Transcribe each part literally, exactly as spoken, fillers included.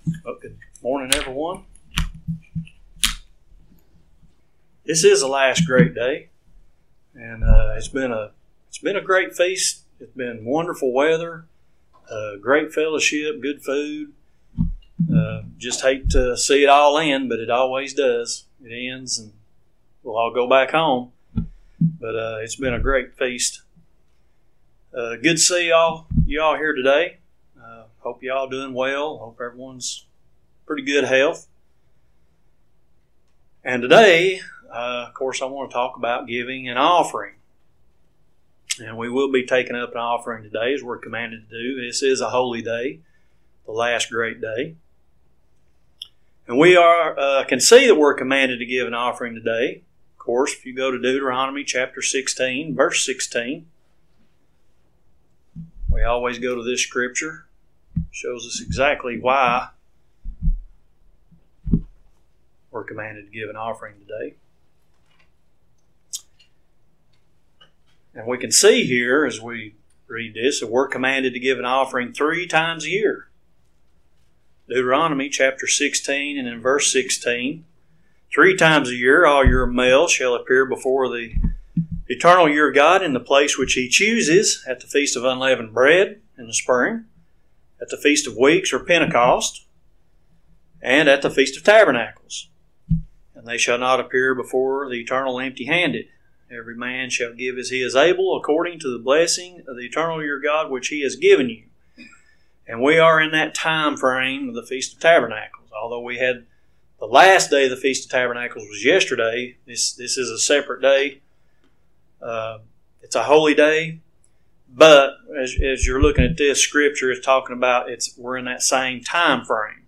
Well, good morning, everyone. This is the last great day, and uh, it's been a it's been a great feast. It's been wonderful weather, uh, great fellowship, good food. Uh, just hate to see it all end, but it always does. It ends, and we'll all go back home. But uh, it's been a great feast. Uh, good to see y'all y'all here today. Uh, hope y'all doing well. Hope everyone's pretty good health. And today, uh, of course, I want to talk about giving an offering. And we will be taking up an offering today as we're commanded to do. This is a holy day, the last great day. And we are uh, can see that we're commanded to give an offering today. Of course, if you go to Deuteronomy chapter sixteen, verse sixteen, we always go to this scripture. It shows us exactly why we're commanded to give an offering today. And we can see here as we read this that we're commanded to give an offering three times a year. Deuteronomy chapter sixteen and in verse sixteen, three times a year all your males shall appear before the eternal your God in the place which he chooses, at the feast of unleavened bread in the spring, at the feast of weeks or Pentecost, and at the feast of tabernacles. And they shall not appear before the eternal empty-handed. Every man shall give as he is able, according to the blessing of the eternal your God which he has given you. And we are in that time frame of the Feast of Tabernacles. Although we had the last day of the Feast of Tabernacles was yesterday, this, this is a separate day. Uh, it's a holy day. But as, as you're looking at this, Scripture is talking about it's we're in that same time frame.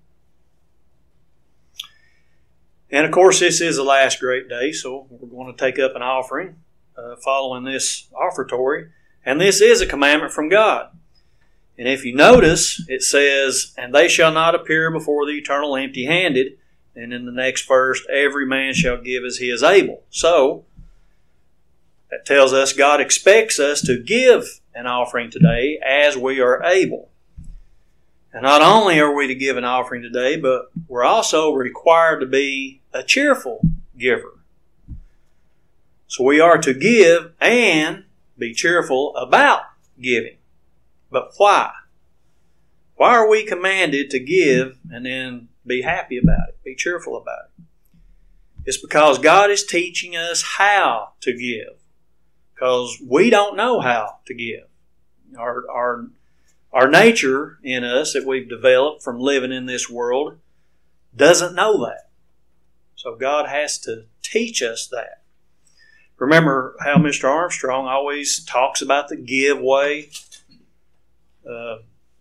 And of course, this is the last great day, so we're going to take up an offering uh, following this offertory. And this is a commandment from God. And if you notice, it says, and they shall not appear before the eternal empty-handed. And in the next verse, every man shall give as he is able. So, that tells us God expects us to give an offering today as we are able. And not only are we to give an offering today, but we're also required to be a cheerful giver. So we are to give and be cheerful about giving. But why? Why are we commanded to give and then be happy about it, be cheerful about it? It's because God is teaching us how to give. Because we don't know how to give. Our, our, our nature in us that we've developed from living in this world doesn't know that. So God has to teach us that. Remember how Mister Armstrong always talks about the give way. Uh,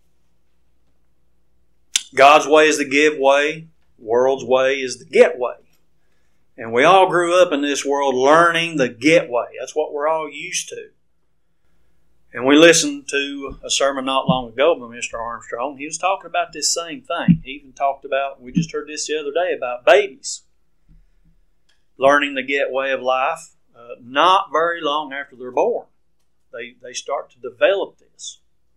God's way is the give way. World's way is the get way. And we all grew up in this world learning the get way. That's what we're all used to. And we listened to a sermon not long ago by Mister Armstrong. He was talking about this same thing. He even talked about, we just heard this the other day, about babies learning the get way of life uh, not very long after they're born. They, they start to develop this.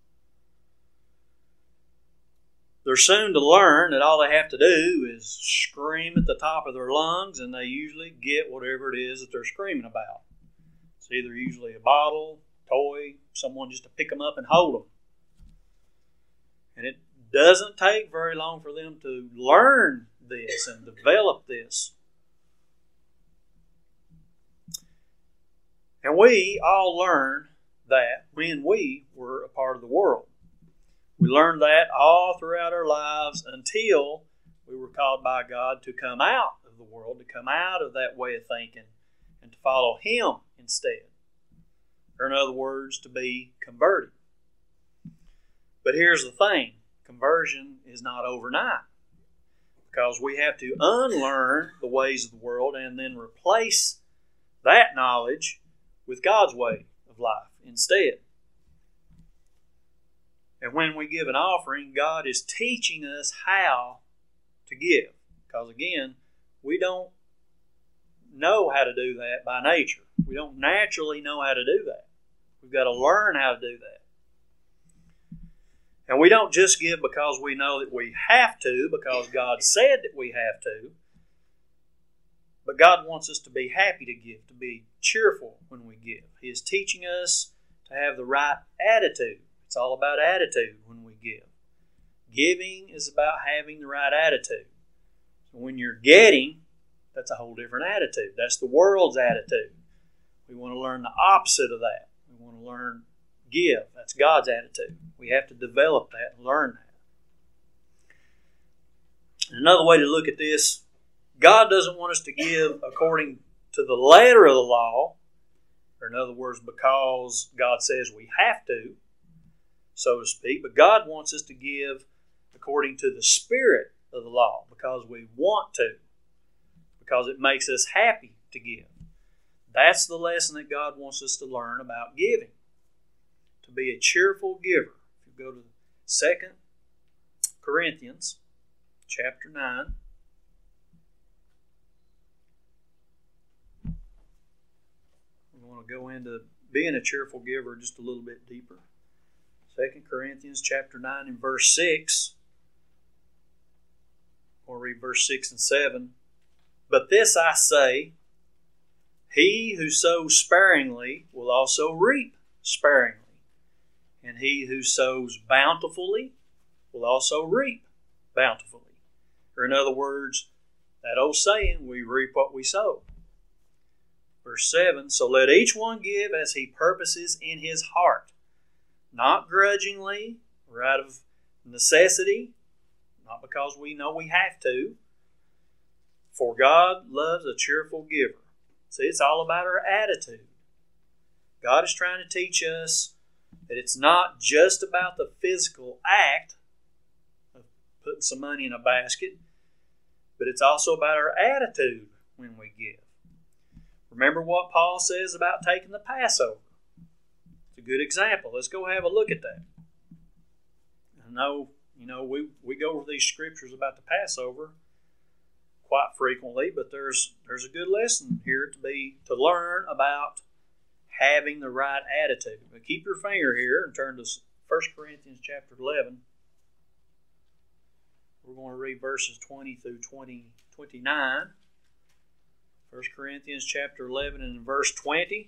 They're soon to learn that all they have to do is scream at the top of their lungs, and they usually get whatever it is that they're screaming about. It's either usually a bottle, toy, someone just to pick them up and hold them. And it doesn't take very long for them to learn this and develop this. And we all learned that when we were a part of the world. We learned that all throughout our lives until we were called by God to come out of the world, to come out of that way of thinking and to follow Him instead. Or in other words, to be converted. But here's the thing. Conversion is not overnight. Because we have to unlearn the ways of the world and then replace that knowledge with God's way of life instead. And when we give an offering, God is teaching us how to give. Because again, we don't know how to do that by nature. We don't naturally know how to do that. We've got to learn how to do that. And we don't just give because we know that we have to, because God said that we have to. But God wants us to be happy to give, to be cheerful when we give. He is teaching us to have the right attitude. It's all about attitude when we give. Giving is about having the right attitude. So when you're getting, that's a whole different attitude. That's the world's attitude. We want to learn the opposite of that. We want to learn give. That's God's attitude. We have to develop that and learn that. And another way to look at this, God doesn't want us to give according to the letter of the law, or in other words, because God says we have to, so to speak, but God wants us to give according to the spirit of the law, because we want to, because it makes us happy to give. That's the lesson that God wants us to learn about giving, to be a cheerful giver. If you go to Second Corinthians chapter nine, we want to go into being a cheerful giver just a little bit deeper. Second Corinthians chapter nine and verse six. We'll read verse six and seven. But this I say, he who sows sparingly will also reap sparingly, and he who sows bountifully will also reap bountifully. Or in other words, that old saying, we reap what we sow. Verse seven, so let each one give as he purposes in his heart, not grudgingly or out of necessity, not because we know we have to, for God loves a cheerful giver. See, it's all about our attitude. God is trying to teach us that it's not just about the physical act of putting some money in a basket, but it's also about our attitude when we give. Remember what Paul says about taking the Passover. It's a good example. Let's go have a look at that. I know, you know, we, we go over these scriptures about the Passover quite frequently, but there's there's a good lesson here to be to learn about having the right attitude. But keep your finger here and turn to First Corinthians chapter eleven. We're going to read verses twenty through twenty, twenty-nine. First Corinthians chapter eleven and verse twenty.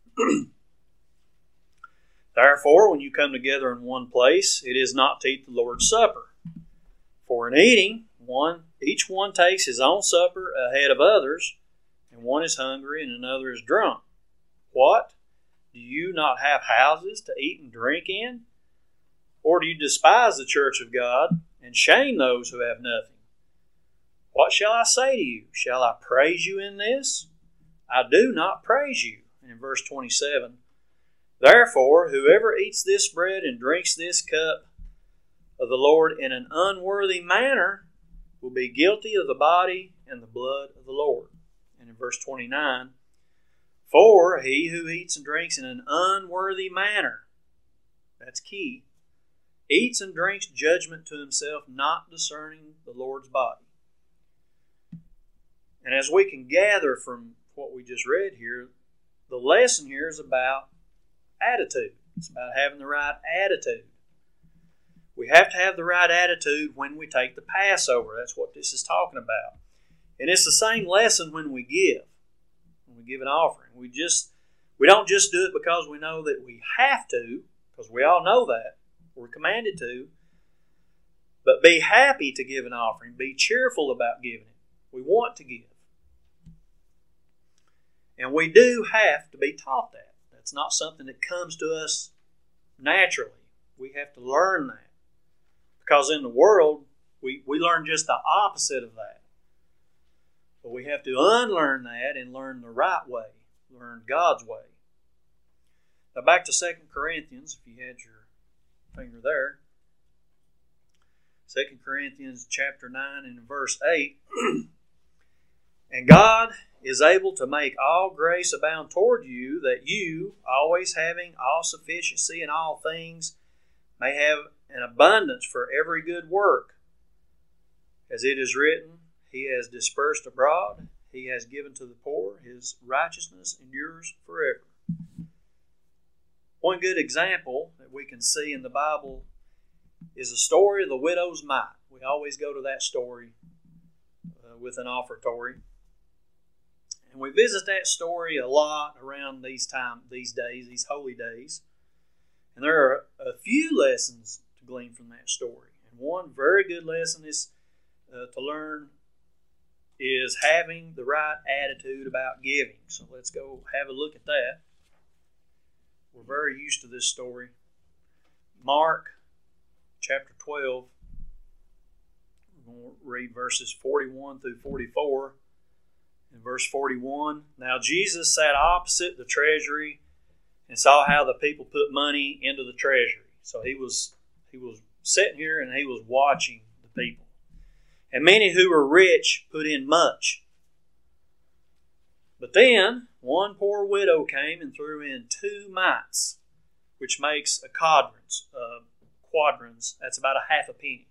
Therefore, when you come together in one place, it is not to eat the Lord's Supper. For in eating, one each one takes his own supper ahead of others, and one is hungry and another is drunk. What? Do you not have houses to eat and drink in? Or do you despise the church of God and shame those who have nothing? What shall I say to you? Shall I praise you in this? I do not praise you. And in verse twenty-seven, therefore, whoever eats this bread and drinks this cup of the Lord in an unworthy manner will be guilty of the body and the blood of the Lord. And in verse twenty-nine, for he who eats and drinks in an unworthy manner, that's key, eats and drinks judgment to himself, not discerning the Lord's body. And as we can gather from what we just read here, the lesson here is about attitude. It's about having the right attitude. We have to have the right attitude when we take the Passover. That's what this is talking about. And it's the same lesson when we give. When we give an offering. We just we don't just do it because we know that we have to, because we all know that. We're commanded to. But be happy to give an offering. Be cheerful about giving it. We want to give. And we do have to be taught that. That's not something that comes to us naturally. We have to learn that. Because in the world, we, we learn just the opposite of that. But we have to unlearn that and learn the right way. Learn God's way. Now back to Second Corinthians, if you had your finger there. Second Corinthians chapter nine and verse eight. And God is able to make all grace abound toward you, that you, always having all sufficiency in all things, may have an abundance for every good work. As it is written, He has dispersed abroad, He has given to the poor, His righteousness endures forever. One good example that we can see in the Bible is the story of the widow's mite. We always go to that story uh, with an offertory. And we visit that story a lot around these time, these days, these holy days. And there are a few lessons to glean from that story. And one very good lesson is uh, to learn is having the right attitude about giving. So let's go have a look at that. We're very used to this story. Mark chapter twelve. We're going to read verses forty-one through forty-four. In verse forty-one, now Jesus sat opposite the treasury and saw how the people put money into the treasury. So he was he was sitting here and he was watching the people. And many who were rich put in much. But then one poor widow came and threw in two mites, which makes a quadrans. Uh, quadrans. That's about a half a penny.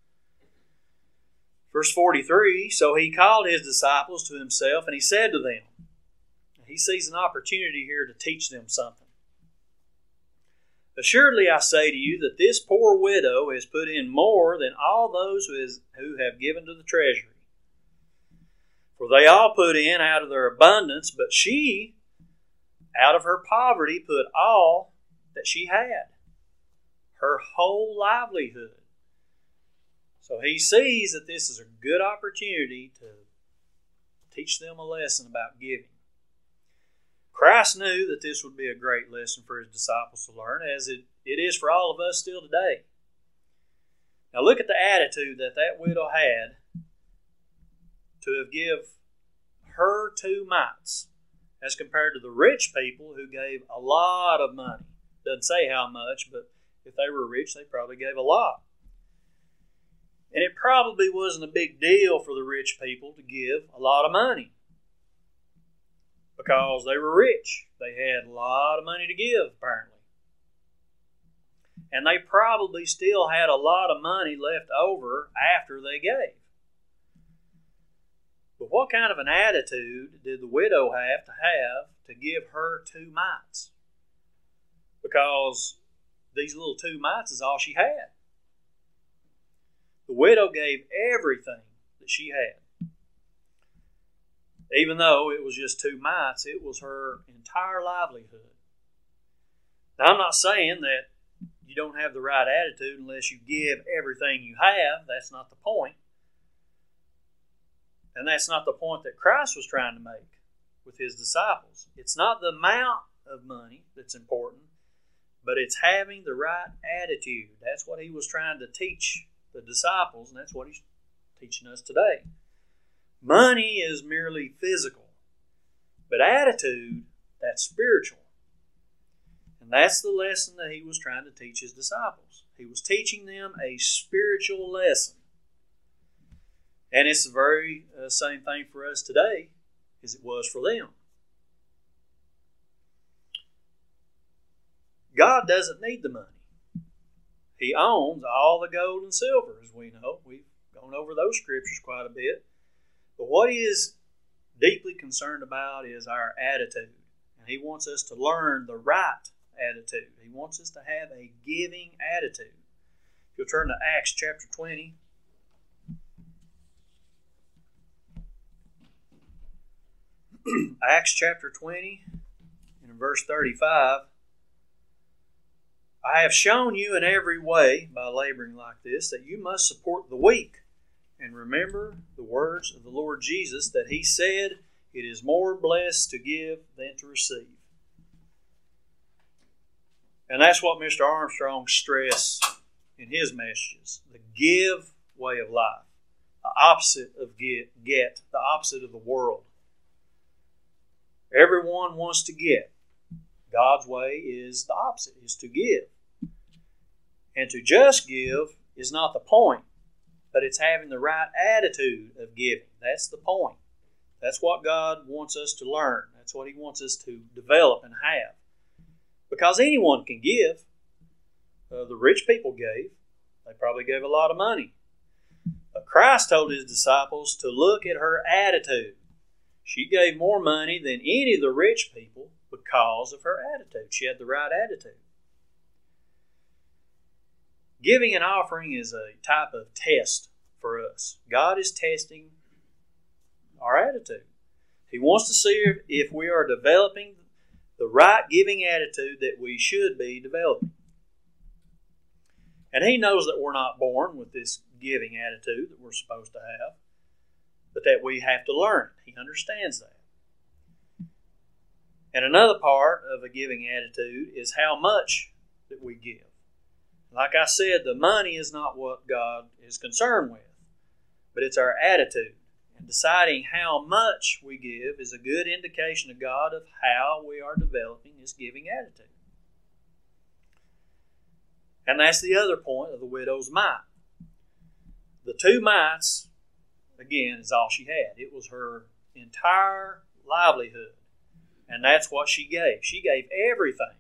Verse forty-three, so he called his disciples to himself, and he said to them, he sees an opportunity here to teach them something. Assuredly I say to you that this poor widow has put in more than all those who, is, who have given to the treasury. For they all put in out of their abundance, but she, out of her poverty, put all that she had, her whole livelihood. So he sees that this is a good opportunity to teach them a lesson about giving. Christ knew that this would be a great lesson for his disciples to learn, as it, it is for all of us still today. Now look at the attitude that that widow had to have give her two mites as compared to the rich people who gave a lot of money. Doesn't say how much, but if they were rich, they probably gave a lot. And it probably wasn't a big deal for the rich people to give a lot of money because they were rich. They had a lot of money to give, apparently. And they probably still had a lot of money left over after they gave. But what kind of an attitude did the widow have to have to give her two mites? Because these little two mites is all she had. The widow gave everything that she had. Even though it was just two mites, it was her entire livelihood. Now, I'm not saying that you don't have the right attitude unless you give everything you have. That's not the point. And that's not the point that Christ was trying to make with his disciples. It's not the amount of money that's important, but it's having the right attitude. That's what he was trying to teach the disciples, and that's what he's teaching us today. Money is merely physical, but attitude, that's spiritual. And that's the lesson that he was trying to teach his disciples. He was teaching them a spiritual lesson. And it's the very uh, same thing for us today as it was for them. God doesn't need the money. He owns all the gold and silver, as we know. We've gone over those scriptures quite a bit. But what he is deeply concerned about is our attitude. And he wants us to learn the right attitude. He wants us to have a giving attitude. If you'll turn to Acts chapter twenty. Acts chapter twenty, and in verse thirty-five. I have shown you in every way, by laboring like this, that you must support the weak. And remember the words of the Lord Jesus, that he said, it is more blessed to give than to receive. And that's what Mister Armstrong stressed in his messages. The give way of life. The opposite of get, get. The opposite of the world. Everyone wants to get. God's way is the opposite, is to give. And to just give is not the point, but it's having the right attitude of giving. That's the point. That's what God wants us to learn. That's what he wants us to develop and have. Because anyone can give. Uh, the rich people gave. They probably gave a lot of money. But Christ told his disciples to look at her attitude. She gave more money than any of the rich people because of her attitude. She had the right attitude. Giving an offering is a type of test for us. God is testing our attitude. He wants to see if we are developing the right giving attitude that we should be developing. And He knows that we're not born with this giving attitude that we're supposed to have, but that we have to learn it. He understands that. And another part of a giving attitude is how much that we give. Like I said, the money is not what God is concerned with, but it's our attitude. And deciding how much we give is a good indication to God of how we are developing this giving attitude. And that's the other point of the widow's mite. The two mites, again, is all she had. It was her entire livelihood. And that's what she gave. She gave everything.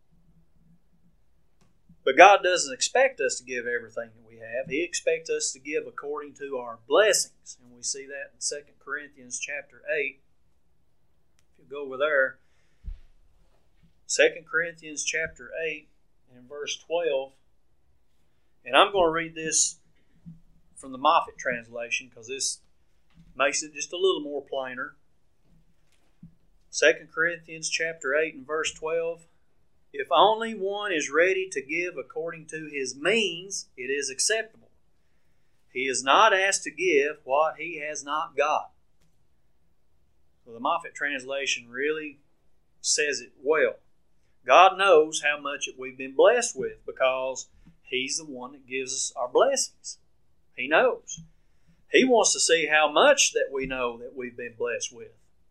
But God doesn't expect us to give everything that we have. He expects us to give according to our blessings. And we see that in Second Corinthians chapter eight. If you go over there, Second Corinthians chapter eight and verse twelve. And I'm going to read this from the Moffatt translation because this makes it just a little more plainer. Second Corinthians chapter eight and verse twelve. If only one is ready to give according to his means, it is acceptable. He is not asked to give what he has not got. So the Moffatt translation really says it well. God knows how much we've been blessed with because He's the one that gives us our blessings. He knows. He wants to see how much that we know that we've been blessed with.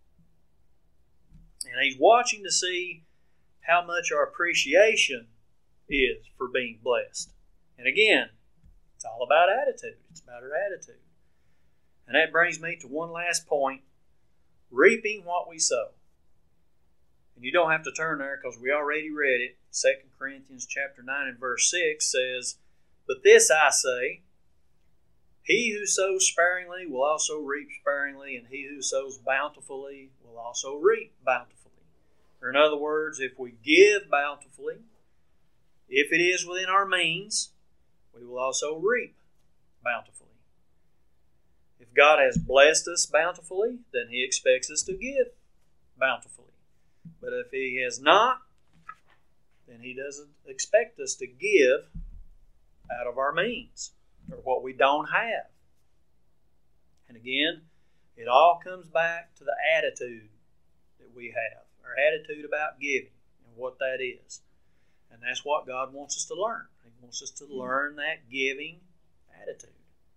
And He's watching to see how much our appreciation is for being blessed. And again, it's all about attitude. It's about our attitude. And that brings me to one last point, reaping what we sow. And you don't have to turn there because we already read it. Second Corinthians chapter nine and verse six says, But this I say, he who sows sparingly will also reap sparingly, and he who sows bountifully will also reap bountifully. Or in other words, if we give bountifully, if it is within our means, we will also reap bountifully. If God has blessed us bountifully, then He expects us to give bountifully. But if He has not, then He doesn't expect us to give out of our means or what we don't have. And again, it all comes back to the attitude that we have, our attitude about giving and what that is. And that's what God wants us to learn. He wants us to learn that giving attitude.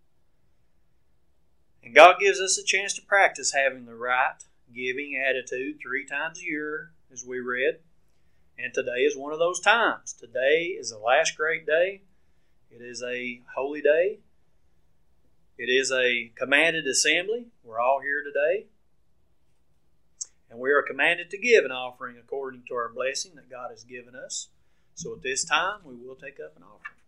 And God gives us a chance to practice having the right giving attitude three times a year, as we read. And today is one of those times. Today is the last great day. It is a holy day. It is a commanded assembly. We're all here today. And we are commanded to give an offering according to our blessing that God has given us. So at this time, we will take up an offering.